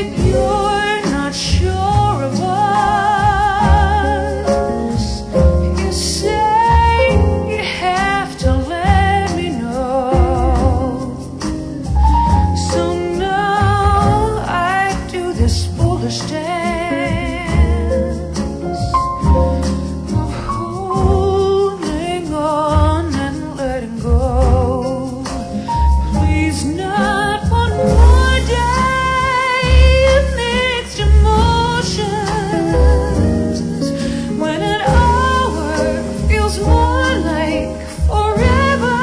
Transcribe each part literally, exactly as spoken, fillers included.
that you're not sure of us. You say you have to let me know. So now I do this foolish dance of holding on and letting go. Please, not one more day of mixed emotions, when an hour feels more like forever.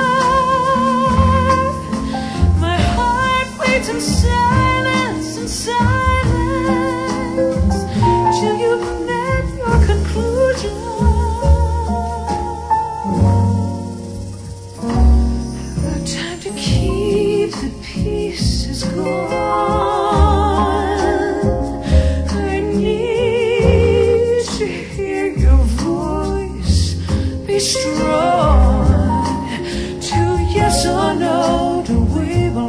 My heart waits in silence, in silence, till you've met your conclusion. The time to keep the peace is gone. I need to hear your voice. Be strong. To yes or no, do we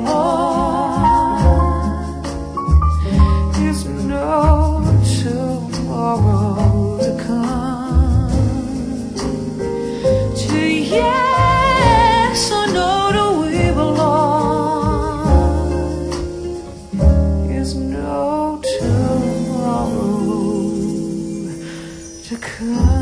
belong? There's no tomorrow to come. To yes or no, do we belong? There's no tomorrow to come.